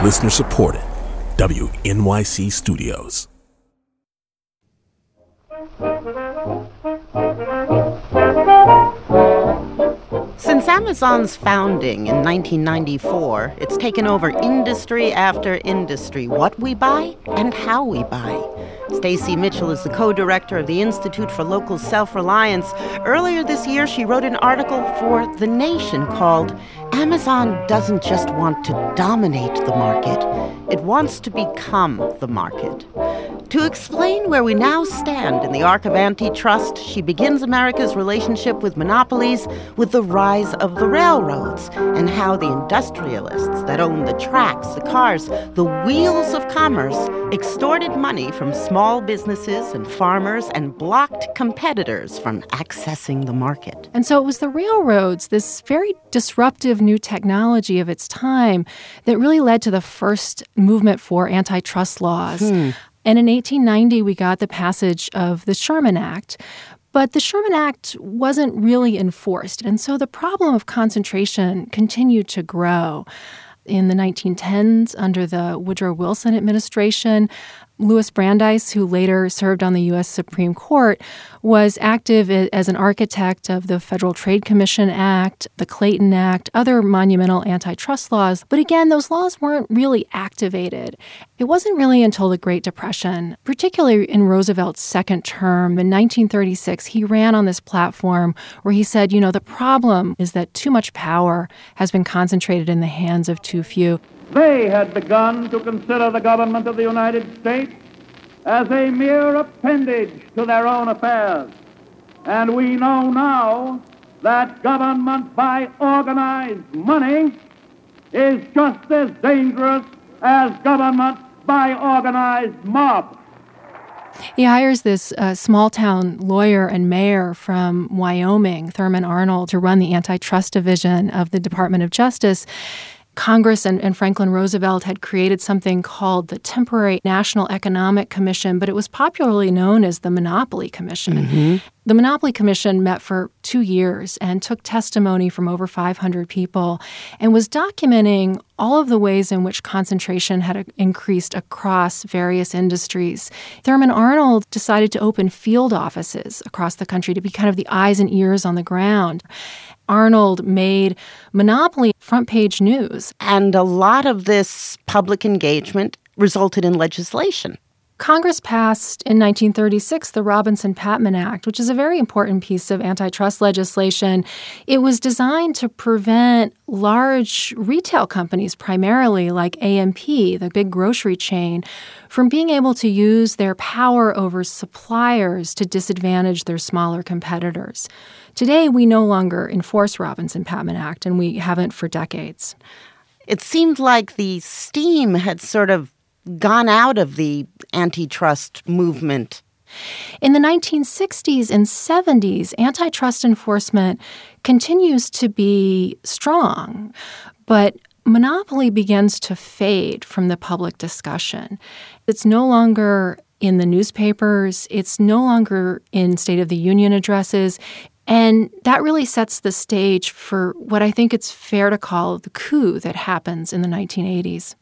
Listener supported. WNYC Studios. Since Amazon's founding in 1994, it's taken over industry after industry, what we buy and how we buy. Stacy Mitchell is the co-director of the Institute for Local Self-Reliance. Earlier this year, she wrote an article for The Nation called Amazon Doesn't Just Want to Dominate the Market, it wants to become the market. To explain where we now stand in the arc of antitrust, she begins America's relationship with monopolies with the rise of the railroads and how the industrialists that own the tracks, the cars, the wheels of commerce extorted money from small businesses and farmers and blocked competitors from accessing the market. And so it was the railroads, this very disruptive new technology of its time, that really led to the first movement for antitrust laws. And in 1890, we got the passage of the Sherman Act. But the Sherman Act wasn't really enforced. And so the problem of concentration continued to grow. In the 1910s, under the Woodrow Wilson administration, Louis Brandeis, who later served on the U.S. Supreme Court, was active as an architect of the Federal Trade Commission Act, the Clayton Act, other monumental antitrust laws. But again, those laws weren't really activated. It wasn't really until the Great Depression, particularly in Roosevelt's second term in 1936, he ran on this platform where he said, you know, the problem is that too much power has been concentrated in the hands of too few. They had begun to consider the government of the United States as a mere appendage to their own affairs. And we know now that government by organized money is just as dangerous as government by organized mob. He hires this small-town lawyer and mayor from Wyoming, Thurman Arnold, to run the antitrust division of the Department of Justice. Congress and Franklin Roosevelt had created something called the Temporary National Economic Commission, but it was popularly known as the Monopoly Commission. The Monopoly Commission met for 2 years and took testimony from over 500 people and was documenting all of the ways in which concentration had increased across various industries. Thurman Arnold decided to open field offices across the country to be kind of the eyes and ears on the ground. Arnold made monopoly front-page news. And a lot of this public engagement resulted in legislation. Congress passed in 1936 the Robinson-Patman Act, which is a very important piece of antitrust legislation. It was designed to prevent large retail companies, primarily like A&P, the big grocery chain, from being able to use their power over suppliers to disadvantage their smaller competitors. Today, we no longer enforce Robinson-Patman Act, and we haven't for decades. It seemed like the steam had sort of gone out of the antitrust movement. In the 1960s and 70s, antitrust enforcement continues to be strong, but monopoly begins to fade from the public discussion. It's no longer in the newspapers. It's no longer in State of the Union addresses. And that really sets the stage for what I think it's fair to call the coup that happens in the 1980s.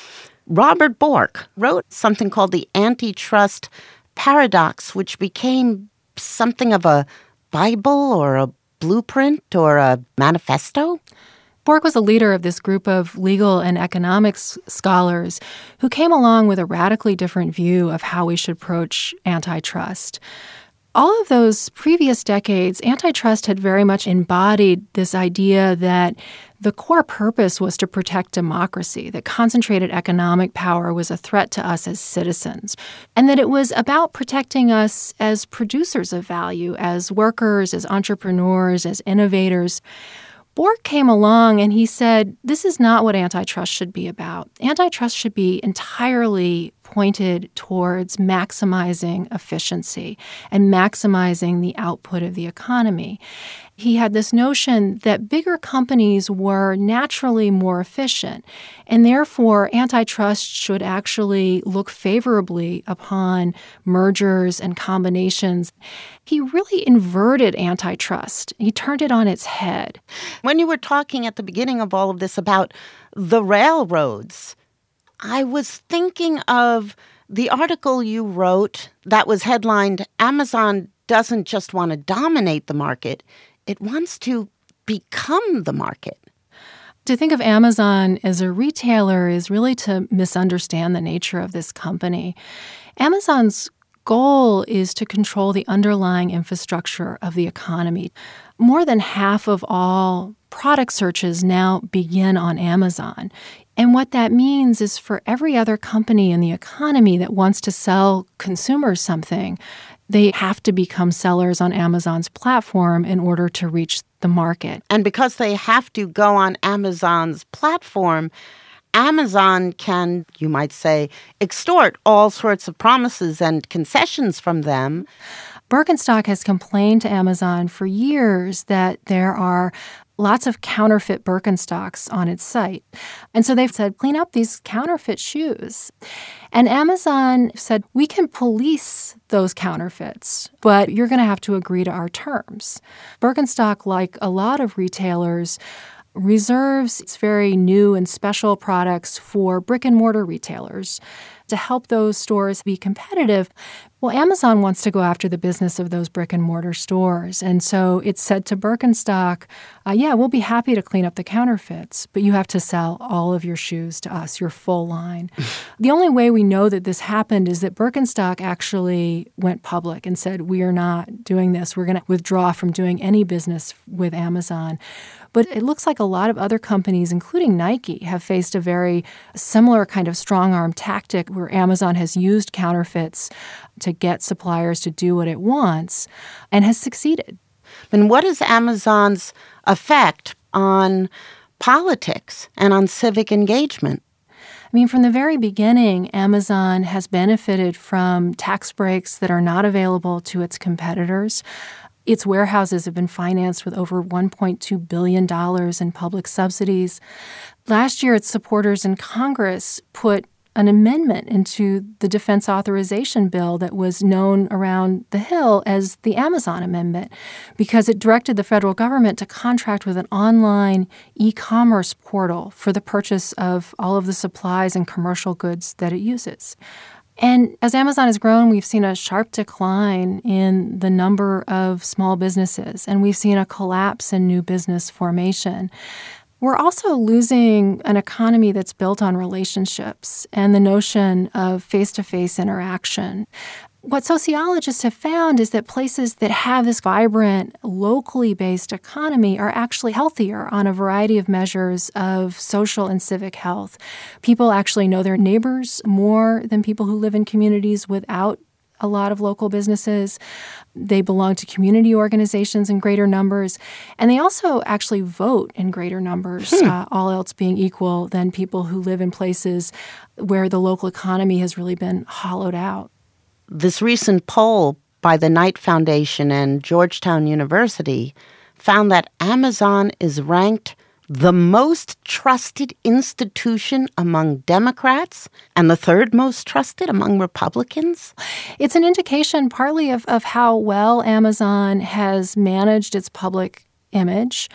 Robert Bork wrote something called the Antitrust Paradox, which became something of a Bible or a blueprint or a manifesto. Bork was a leader of this group of legal and economics scholars who came along with a radically different view of how we should approach antitrust. All of those previous decades, antitrust had very much embodied this idea that the core purpose was to protect democracy, that concentrated economic power was a threat to us as citizens, and that it was about protecting us as producers of value, as workers, as entrepreneurs, as innovators. Bork came along and he said, this is not what antitrust should be about. Antitrust should be entirely pointed towards maximizing efficiency and maximizing the output of the economy. He had this notion that bigger companies were naturally more efficient, and therefore antitrust should actually look favorably upon mergers and combinations. He really inverted antitrust. He turned it on its head. When you were talking at the beginning of all of this about the railroads, I was thinking of the article you wrote that was headlined, "Amazon doesn't just want to dominate the market, it wants to become the market." To think of Amazon as a retailer is really to misunderstand the nature of this company. Amazon's goal is to control the underlying infrastructure of the economy. More than half of all product searches now begin on Amazon. And what that means is for every other company in the economy that wants to sell consumers something, they have to become sellers on Amazon's platform in order to reach the market. And because they have to go on Amazon's platform, Amazon can, you might say, extort all sorts of promises and concessions from them. Birkenstock has complained to Amazon for years that there are lots of counterfeit Birkenstocks on its site. And so they've said, clean up these counterfeit shoes. And Amazon said, we can police those counterfeits, but you're going to have to agree to our terms. Birkenstock, like a lot of retailers, reserves its very new and special products for brick-and-mortar retailers to help those stores be competitive. Well, Amazon wants to go after the business of those brick-and-mortar stores. And so it said to Birkenstock, we'll be happy to clean up the counterfeits, but you have to sell all of your shoes to us, your full line. The only way we know that this happened is that Birkenstock actually went public and said, we are not doing this. We're going to withdraw from doing any business with Amazon. But it looks like a lot of other companies, including Nike, have faced a very similar kind of strong-arm tactic where Amazon has used counterfeits to get suppliers to do what it wants and has succeeded. And what is Amazon's effect on politics and on civic engagement? I mean, from the very beginning, Amazon has benefited from tax breaks that are not available to its competitors. Its warehouses have been financed with over $1.2 billion in public subsidies. Last year, its supporters in Congress put an amendment into the defense authorization bill that was known around the Hill as the Amazon Amendment because it directed the federal government to contract with an online e-commerce portal for the purchase of all of the supplies and commercial goods that it uses. And as Amazon has grown, we've seen a sharp decline in the number of small businesses, and we've seen a collapse in new business formation. We're also losing an economy that's built on relationships and the notion of face-to-face interaction. What sociologists have found is that places that have this vibrant, locally based economy are actually healthier on a variety of measures of social and civic health. People actually know their neighbors more than people who live in communities without a lot of local businesses. They belong to community organizations in greater numbers. And they also actually vote in greater numbers, all else being equal, than people who live in places where the local economy has really been hollowed out. This recent poll by the Knight Foundation and Georgetown University found that Amazon is ranked the most trusted institution among Democrats and the third most trusted among Republicans. It's an indication partly of how well Amazon has managed its public image.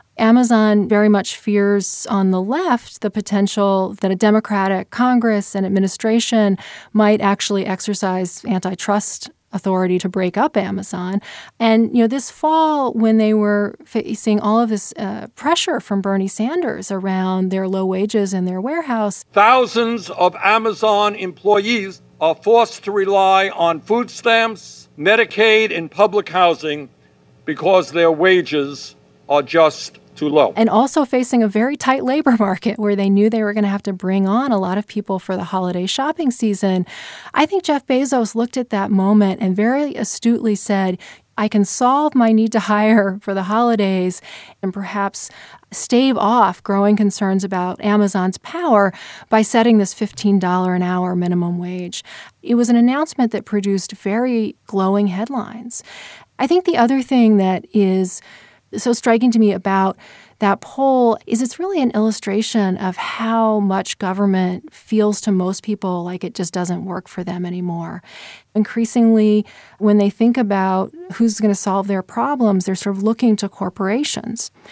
Amazon very much fears on the left the potential that a Democratic Congress and administration might actually exercise antitrust authority to break up Amazon. And, this fall, when they were facing all of this pressure from Bernie Sanders around their low wages in their warehouse, thousands of Amazon employees are forced to rely on food stamps, Medicaid, and public housing because their wages are just too low. And also facing a very tight labor market where they knew they were going to have to bring on a lot of people for the holiday shopping season. I think Jeff Bezos looked at that moment and very astutely said, I can solve my need to hire for the holidays and perhaps stave off growing concerns about Amazon's power by setting this $15 an hour minimum wage. It was an announcement that produced very glowing headlines. I think the other thing that is so striking to me about that poll is it's really an illustration of how much government feels to most people like it just doesn't work for them anymore. Increasingly, when they think about who's going to solve their problems, they're sort of looking to corporations.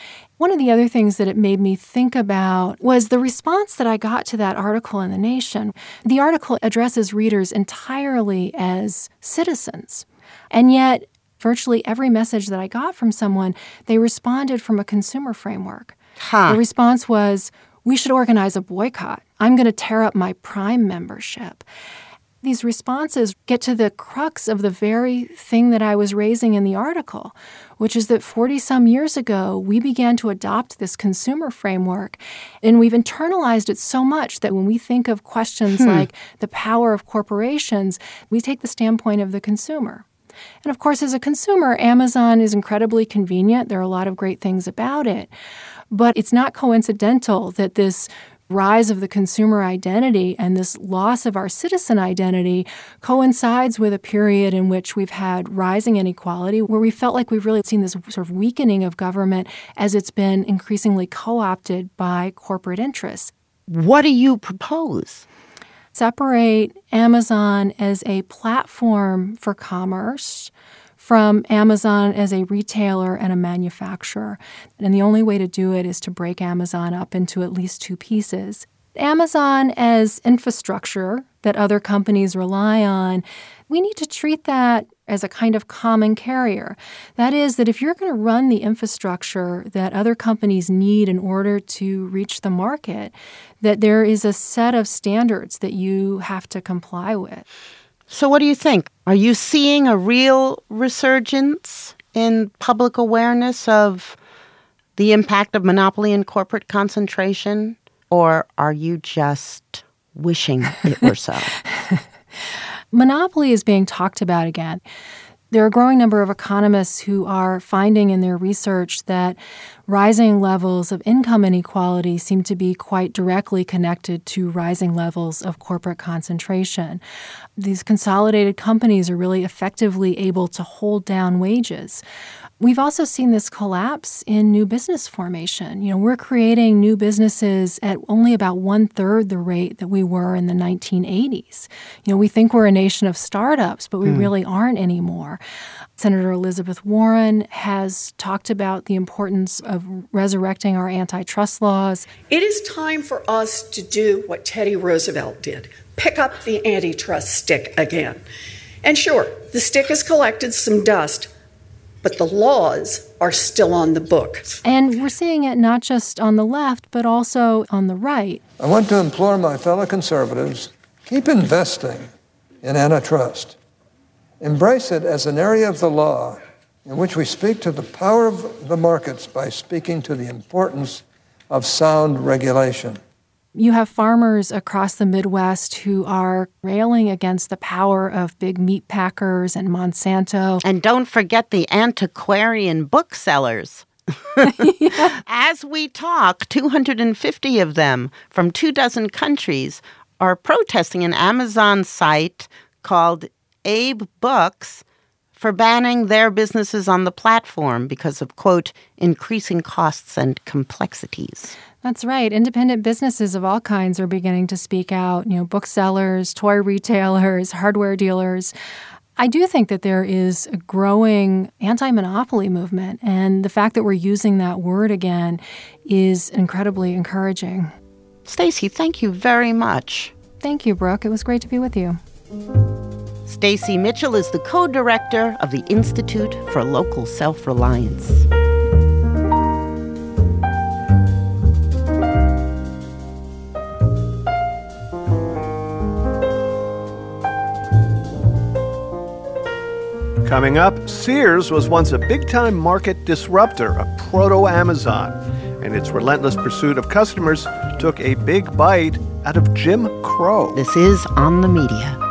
One of the other things that it made me think about was the response that I got to that article in The Nation. The article addresses readers entirely as citizens, and yet virtually every message that I got from someone, they responded from a consumer framework. The response was, we should organize a boycott. I'm going to tear up my Prime membership. These responses get to the crux of the very thing that I was raising in the article, which is that 40-some years ago, we began to adopt this consumer framework, and we've internalized it so much that when we think of questions like the power of corporations, we take the standpoint of the consumer. And of course, as a consumer, Amazon is incredibly convenient. There are a lot of great things about it. But it's not coincidental that this rise of the consumer identity and this loss of our citizen identity coincides with a period in which we've had rising inequality, where we felt like we've really seen this sort of weakening of government as it's been increasingly co-opted by corporate interests. What do you propose? Separate Amazon as a platform for commerce from Amazon as a retailer and a manufacturer. And the only way to do it is to break Amazon up into at least two pieces. Amazon as infrastructure that other companies rely on, we need to treat that as a kind of common carrier. That is, that if you're going to run the infrastructure that other companies need in order to reach the market, that there is a set of standards that you have to comply with. So what do you think? Are you seeing a real resurgence in public awareness of the impact of monopoly and corporate concentration? Or are you just wishing it were so? Monopoly is being talked about again. There are a growing number of economists who are finding in their research that rising levels of income inequality seem to be quite directly connected to rising levels of corporate concentration. These consolidated companies are really effectively able to hold down wages. We've also seen this collapse in new business formation. We're creating new businesses at only about 1/3 the rate that we were in the 1980s. We think we're a nation of startups, but we really aren't anymore. Senator Elizabeth Warren has talked about the importance of resurrecting our antitrust laws. It is time for us to do what Teddy Roosevelt did, pick up the antitrust stick again. And sure, the stick has collected some dust, but the laws are still on the books. And we're seeing it not just on the left, but also on the right. I want to implore my fellow conservatives, keep investing in antitrust. Embrace it as an area of the law in which we speak to the power of the markets by speaking to the importance of sound regulation. You have farmers across the Midwest who are railing against the power of big meat packers and Monsanto. And don't forget the antiquarian booksellers. As we talk, 250 of them from 24 countries are protesting an Amazon site called Abe Books for banning their businesses on the platform because of, quote, increasing costs and complexities. That's right. Independent businesses of all kinds are beginning to speak out, booksellers, toy retailers, hardware dealers. I do think that there is a growing anti-monopoly movement, and the fact that we're using that word again is incredibly encouraging. Stacy, thank you very much. Thank you, Brooke. It was great to be with you. Stacy Mitchell is the co-director of the Institute for Local Self-Reliance. Coming up, Sears was once a big-time market disruptor, a proto-Amazon, and its relentless pursuit of customers took a big bite out of Jim Crow. This is On the Media.